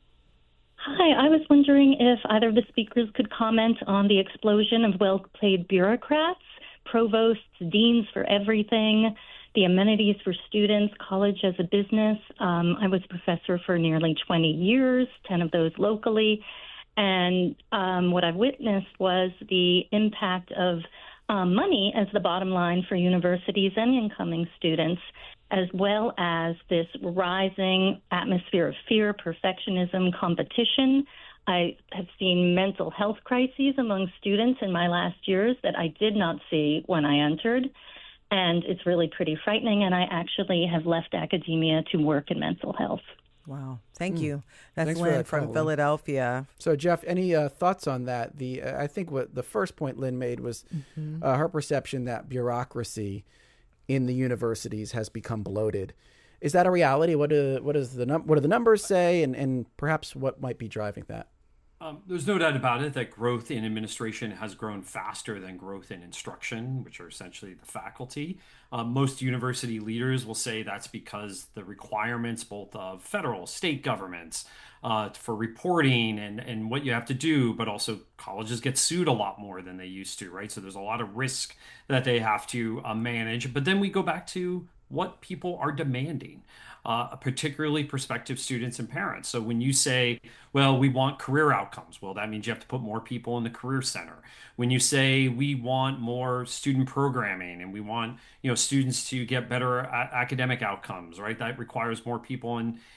[SPEAKER 6] Hi, I was wondering if either of the speakers could comment on the explosion of well-paid bureaucrats, provosts, deans for everything, the amenities for students, college as a business. I was a professor for nearly 20 years, 10 of those locally. And what I've witnessed was the impact of money as the bottom line for universities and incoming students, as well as this rising atmosphere of fear, perfectionism, competition. I have seen mental health crises among students in my last years that I did not see when I entered. And it's really pretty frightening. And I actually have left academia to work in mental health.
[SPEAKER 2] Wow. Thank you. That's
[SPEAKER 3] Thanks
[SPEAKER 2] Lynn
[SPEAKER 3] for that
[SPEAKER 2] from
[SPEAKER 3] call,
[SPEAKER 2] Philadelphia.
[SPEAKER 3] So, Jeff, any thoughts on that? I think what the first point Lynn made was her perception that bureaucracy in the universities has become bloated. Is that a reality? What do the numbers say, and perhaps what might be driving that?
[SPEAKER 4] There's no doubt about it that growth in administration has grown faster than growth in instruction, which are essentially the faculty. Most university leaders will say that's because the requirements both of federal, state governments for reporting and what you have to do, but also colleges get sued a lot more than they used to, right? So there's a lot of risk that they have to manage. But then we go back to what people are demanding. Particularly prospective students and parents. So when you say, well, we want career outcomes, well, that means you have to put more people in the career center. When you say we want more student programming and we want, students to get better academic outcomes, right? That requires more people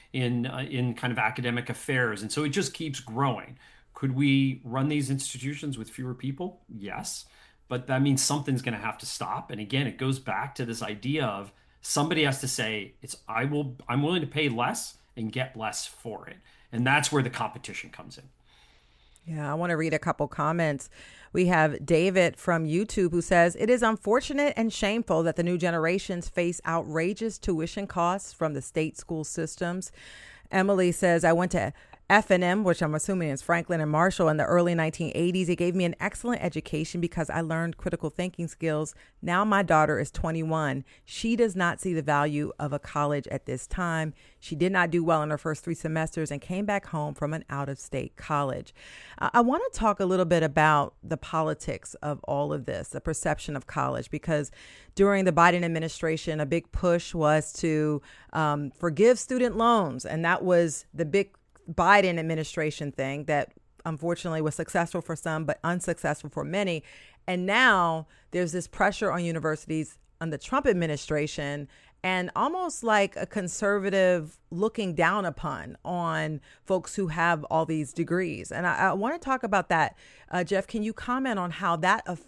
[SPEAKER 4] in kind of academic affairs. And so it just keeps growing. Could we run these institutions with fewer people? Yes. But that means something's going to have to stop. And again, it goes back to this idea of somebody has to say, I'm willing to pay less and get less for it. And that's where the competition comes in.
[SPEAKER 2] Yeah, I want to read a couple comments. We have David from YouTube who says, it is unfortunate and shameful that the new generations face outrageous tuition costs from the state school systems. Emily says, I went to F&M, which I'm assuming is Franklin and Marshall, in the early 1980s. It gave me an excellent education because I learned critical thinking skills. Now my daughter is 21. She does not see the value of a college at this time. She did not do well in her first 3 semesters and came back home from an out-of-state college. I want to talk a little bit about the politics of all of this, the perception of college, because during the Biden administration, a big push was to forgive student loans. And that was the big Biden administration thing that unfortunately was successful for some, but unsuccessful for many. And now there's this pressure on universities on the Trump administration and almost like a conservative looking down upon on folks who have all these degrees. And I want to talk about that. Jeff, can you comment on how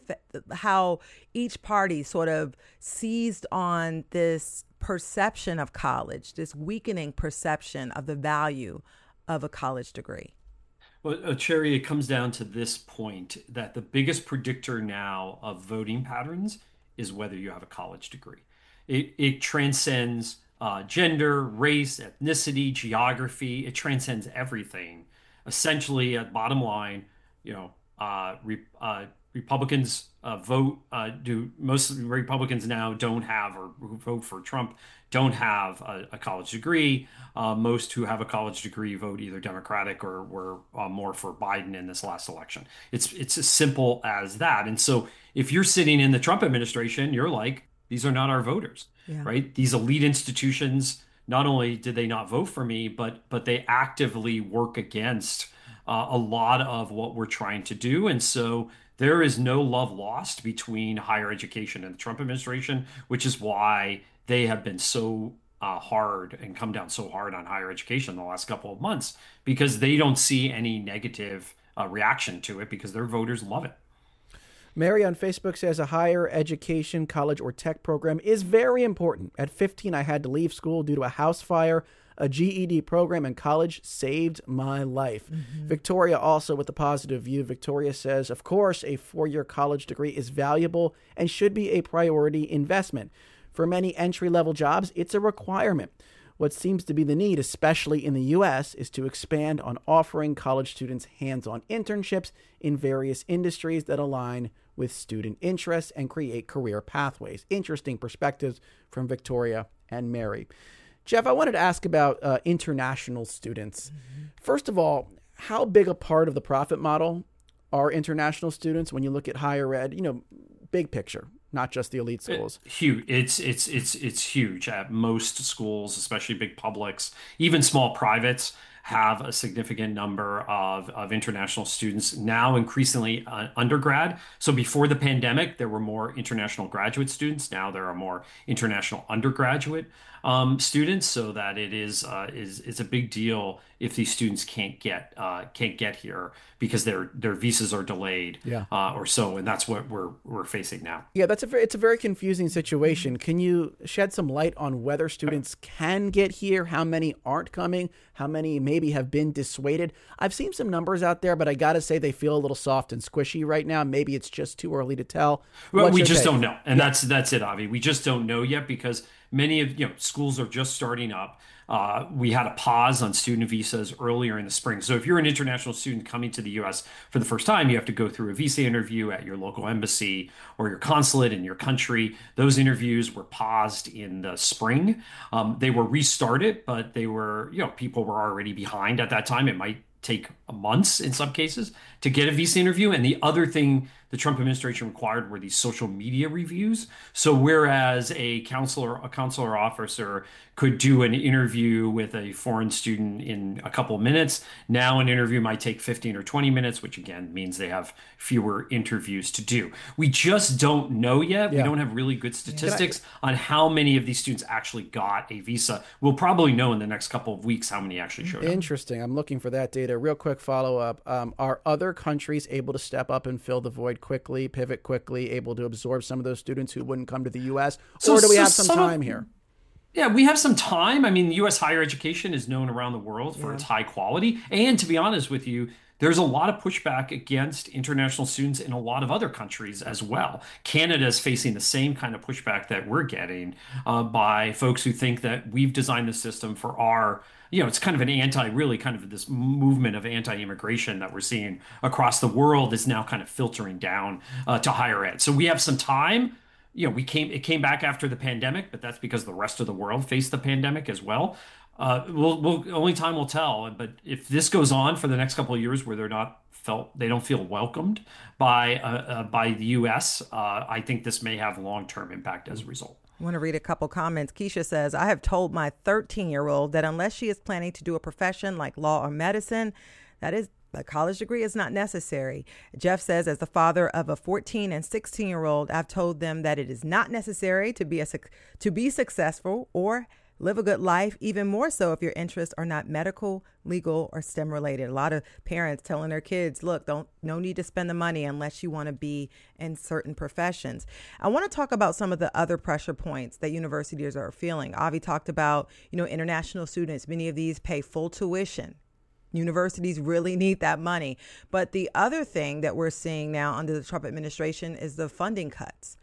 [SPEAKER 2] how each party sort of seized on this perception of college, this weakening perception of the value of a college degree?
[SPEAKER 4] Well, Cherry, it comes down to this point that the biggest predictor now of voting patterns is whether you have a college degree. It transcends gender, race, ethnicity, geography. It transcends everything. Essentially, at bottom line, Republicans most Republicans now don't have, or who vote for Trump don't have a college degree. Most who have a college degree vote either Democratic or were more for Biden in this last election. It's as simple as that. And so if you're sitting in the Trump administration, you're like, these are not our voters, right? These elite institutions, not only did they not vote for me, but they actively work against a lot of what we're trying to do. And so there is no love lost between higher education and the Trump administration, which is why they have been so hard and come down so hard on higher education the last couple of months, because they don't see any negative reaction to it because their voters love it.
[SPEAKER 3] Mary on Facebook says a higher education, college, or tech program is very important. At 15, I had to leave school due to a house fire. A GED program in college saved my life. Mm-hmm. Victoria also with a positive view. Victoria says, of course, a 4-year college degree is valuable and should be a priority investment. For many entry-level jobs, it's a requirement. What seems to be the need, especially in the U.S., is to expand on offering college students hands-on internships in various industries that align with student interests and create career pathways. Interesting perspectives from Victoria and Mary. Jeff, I wanted to ask about international students. Mm-hmm. First of all, how big a part of the profit model are international students when you look at higher ed? Big picture, not just the elite schools.
[SPEAKER 4] Huge. It's huge at most schools, especially big publics. Even small privates have a significant number of international students, now increasingly undergrad. So before the pandemic, there were more international graduate students. Now there are more international undergraduate students, so that it is a big deal if these students can't get here because their visas are delayed, or so, and that's what we're facing now.
[SPEAKER 3] Yeah, it's a very confusing situation. Can you shed some light on whether students can get here, how many aren't coming, how many maybe have been dissuaded? I've seen some numbers out there, but I got to say they feel a little soft and squishy right now. Maybe it's just too early to tell.
[SPEAKER 4] Well, we just don't know, and that's it, Avi. We just don't know yet because many of schools are just starting up. We had a pause on student visas earlier in the spring. So if you're an international student coming to the U.S. for the first time, you have to go through a visa interview at your local embassy or your consulate in your country. Those interviews were paused in the spring. They were restarted, but they were, people were already behind at that time. It might take months in some cases to get a visa interview. And the other thing the Trump administration required were these social media reviews. So whereas a consular officer could do an interview with a foreign student in a couple of minutes, now an interview might take 15 or 20 minutes, which again means they have fewer interviews to do. We just don't know yet. We don't have really good statistics on how many of these students actually got a visa. We'll probably know in the next couple of weeks how many actually showed up.
[SPEAKER 3] Interesting. I'm looking for that data. Real quick follow-up. Are other countries able to step up and fill the void quickly, pivot quickly, able to absorb some of those students who wouldn't come to the U.S.? Or do we have some time here?
[SPEAKER 4] Yeah, we have some time. I mean, U.S. higher education is known around the world for its high quality. And to be honest with you, there's a lot of pushback against international students in a lot of other countries as well. Canada is facing the same kind of pushback that we're getting by folks who think that we've designed the system for our, it's kind of this movement of anti-immigration that we're seeing across the world is now kind of filtering down to higher ed. So we have some time. It came back after the pandemic, but that's because the rest of the world faced the pandemic as well. Only time will tell. But if this goes on for the next couple of years where they don't feel welcomed by the U.S., I think this may have long-term impact as a result.
[SPEAKER 2] I want to read a couple comments. Keisha says, I have told my 13-year-old that unless she is planning to do a profession like law or medicine, that is, a college degree is not necessary. Jeff says, as the father of a 14 and 16-year-old, I've told them that it is not necessary to be successful or live a good life, even more so if your interests are not medical, legal, or STEM related. A lot of parents telling their kids, look, no need to spend the money unless you want to be in certain professions. I want to talk about some of the other pressure points that universities are feeling. Avi talked about, international students. Many of these pay full tuition. Universities really need that money. But the other thing that we're seeing now under the Trump administration is the funding cuts.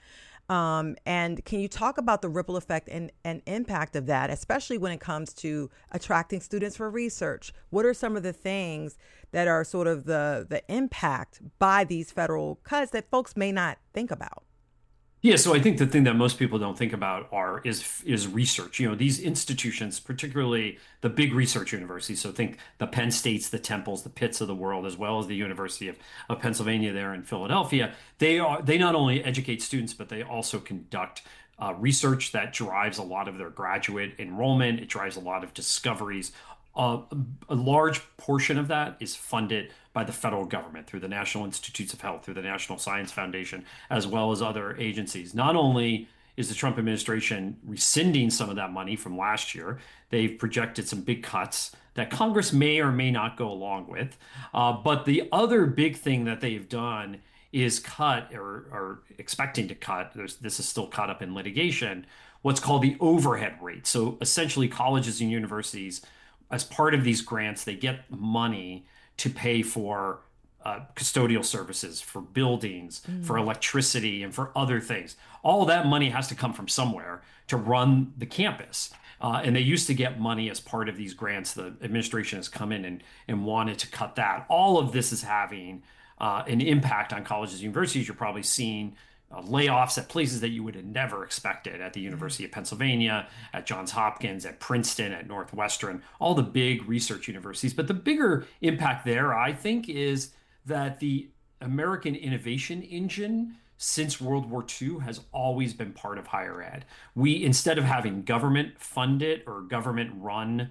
[SPEAKER 2] And can you talk about the ripple effect and impact of that, especially when it comes to attracting students for research? What are some of the things that are sort of the impact by these federal cuts that folks may not think about?
[SPEAKER 4] Yeah, so I think the thing that most people don't think about is research. These institutions, particularly the big research universities, so think the Penn States, the Temples, the Pitts of the world, as well as the University of Pennsylvania there in Philadelphia, they not only educate students, but they also conduct research that drives a lot of their graduate enrollment. It drives a lot of discoveries. A large portion of that is funded by the federal government through the National Institutes of Health, through the National Science Foundation, as well as other agencies. Not only is the Trump administration rescinding some of that money from last year, they've projected some big cuts that Congress may or may not go along with. But the other big thing that they've done is cut or expecting to cut, this is still caught up in litigation, what's called the overhead rate. So essentially colleges and universities, as part of these grants, they get money to pay for custodial services, for buildings, for electricity, and for other things. All that money has to come from somewhere to run the campus. And they used to get money as part of these grants. The administration has come in and wanted to cut that. All of this is having an impact on colleges and universities. You're probably seeing layoffs at places that you would have never expected, at the University of Pennsylvania, at Johns Hopkins, at Princeton, at Northwestern, all the big research universities. But the bigger impact there, I think, is that the American innovation engine since World War II has always been part of higher ed. We, instead of having government funded or government run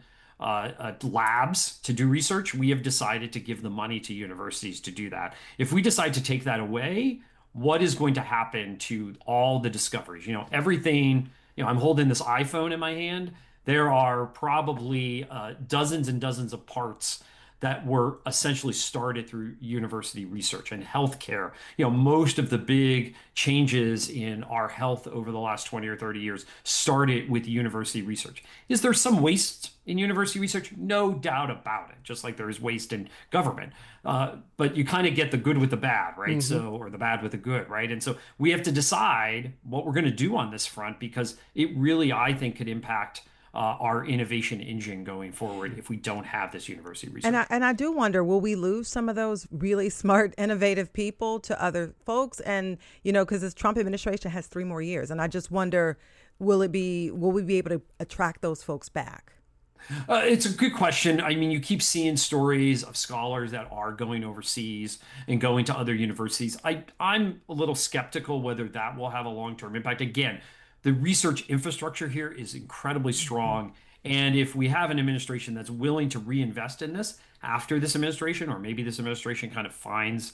[SPEAKER 4] labs to do research, we have decided to give the money to universities to do that. If we decide to take that away, what is going to happen to all the discoveries? Everything, I'm holding this iPhone in my hand. There are probably dozens and dozens of parts that were essentially started through university research and healthcare. Most of the big changes in our health over the last 20 or 30 years started with university research. Is there some waste in university research? No doubt about it, just like there is waste in government. But you kind of get the good with the bad, right? Or the bad with the good, right? And so we have to decide what we're going to do on this front, because it really, I think, could impact our innovation engine going forward if we don't have this university research.
[SPEAKER 2] And I do wonder, will we lose some of those really smart, innovative people to other folks? And, because this Trump administration has 3 more years. And I just wonder, will we be able to attract those folks back?
[SPEAKER 4] It's a good question. I mean, you keep seeing stories of scholars that are going overseas and going to other universities. I'm a little skeptical whether that will have a long-term impact. Again, the research infrastructure here is incredibly strong. And if we have an administration that's willing to reinvest in this after this administration, or maybe this administration kind of finds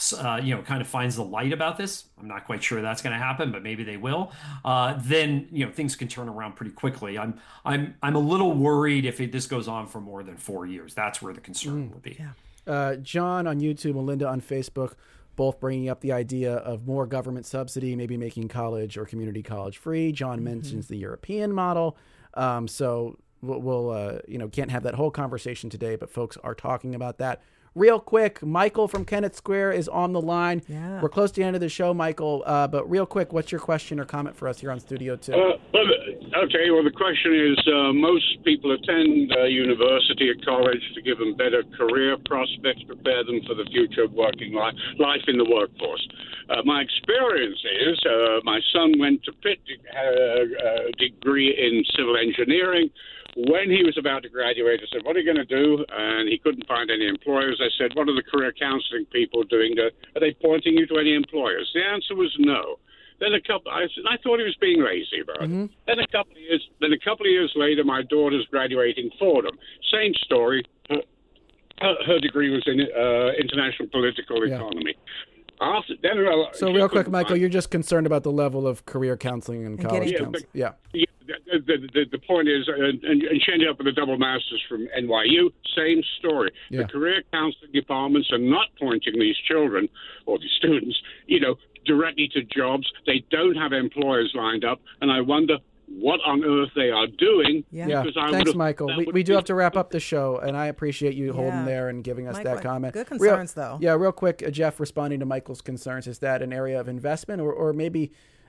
[SPEAKER 4] the light about this, I'm not quite sure that's going to happen, but maybe they will, then, things can turn around pretty quickly. I'm a little worried if this goes on for more than 4 years. That's where the concern will be.
[SPEAKER 3] Yeah. John on YouTube, Melinda on Facebook, both bringing up the idea of more government subsidy, maybe making college or community college free. John mentions the European model. So we'll can't have that whole conversation today, but folks are talking about that. Real quick, Michael from Kennett Square is on the line. Yeah. We're close to the end of the show, Michael. But real quick, what's your question or comment for us here on Studio 2?
[SPEAKER 7] Okay, well, the question is, most people attend university or college to give them better career prospects, prepare them for the future of working life in the workforce. My experience is my son went to Pitt, had a degree in civil engineering. When he was about to graduate, I said, "What are you going to do?" And he couldn't find any employers. I said, "What are the career counseling people doing? Are they pointing you to any employers?" The answer was no. Then I thought he was being lazy about it. Then a couple of years later, my daughter's graduating Fordham. Same story. Her degree was in international political economy.
[SPEAKER 3] So real quick, Michael, you're just concerned about the level of career counseling and college counseling.
[SPEAKER 7] The point is, and she ended up with a double master's from NYU, same story. Yeah. The career counseling departments are not pointing these children or these students, directly to jobs. They don't have employers lined up, and I wonder what on earth they are doing.
[SPEAKER 3] Yeah. Thanks, Michael. We do have to wrap up the show, and I appreciate you holding there and giving us that comment.
[SPEAKER 2] Good concerns, though.
[SPEAKER 3] Yeah, real quick, Jeff, responding to Michael's concerns, is that an area of investment or maybe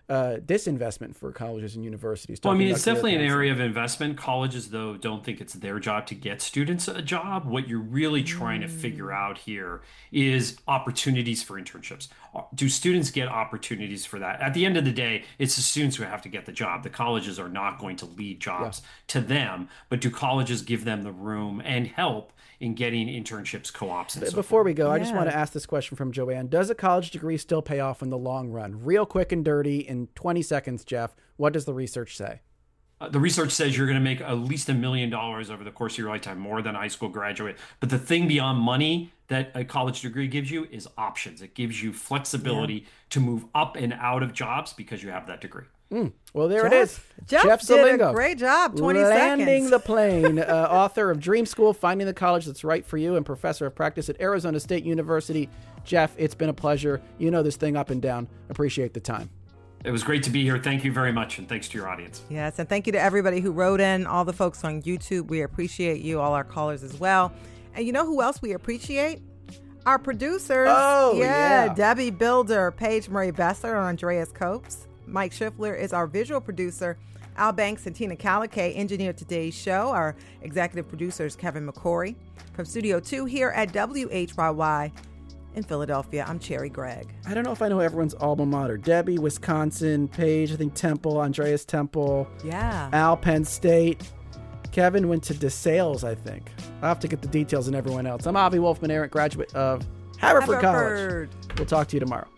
[SPEAKER 3] disinvestment for colleges and universities.
[SPEAKER 4] Well, I mean, it's definitely an area of investment. Colleges, though, don't think it's their job to get students a job. What you're really trying to figure out here is opportunities for internships. Do students get opportunities for that? At the end of the day, it's the students who have to get the job. The colleges are not going to lead jobs to them, but do colleges give them the room and help in getting internships, co-ops, and so
[SPEAKER 3] Before
[SPEAKER 4] forth?
[SPEAKER 3] we go, I just want to ask this question from Joanne. Does a college degree still pay off in the long run? Real quick and dirty in 20 seconds, Jeff. What does the research say?
[SPEAKER 4] The research says you're going to make at least $1 million over the course of your lifetime, more than a high school graduate. But the thing beyond money that a college degree gives you is options. It gives you flexibility to move up and out of jobs because you have that degree.
[SPEAKER 3] Well, there it is.
[SPEAKER 2] Jeff did a great job. 20
[SPEAKER 3] Landing
[SPEAKER 2] seconds.
[SPEAKER 3] the plane. Author of Dream School, Finding the College That's Right for You, and professor of practice at Arizona State University. Jeff, it's been a pleasure. You know this thing up and down. Appreciate the time.
[SPEAKER 4] It was great to be here. Thank you very much. And thanks to your audience.
[SPEAKER 2] Yes, and thank you to everybody who wrote in, all the folks on YouTube. We appreciate you, all our callers as well. And you know who else we appreciate? Our producers.
[SPEAKER 3] Oh, yeah.
[SPEAKER 2] Debbie Builder, Paige Marie Besser, and Andreas Copes. Mike Schiffler is our visual producer. Al Banks and Tina Calicay engineered today's show. Our executive producer is Kevin McCory. From Studio 2 here at WHYY in Philadelphia, I'm Cherry Gregg.
[SPEAKER 3] I don't know if I know everyone's alma mater. Debbie, Wisconsin. Paige, I think Temple. Andreas Temple.
[SPEAKER 2] Yeah.
[SPEAKER 3] Al, Penn State. Kevin went to DeSales, I think. I'll have to get the details on everyone else. I'm Avi Wolfman, errant graduate of Haverford College. We'll talk to you tomorrow.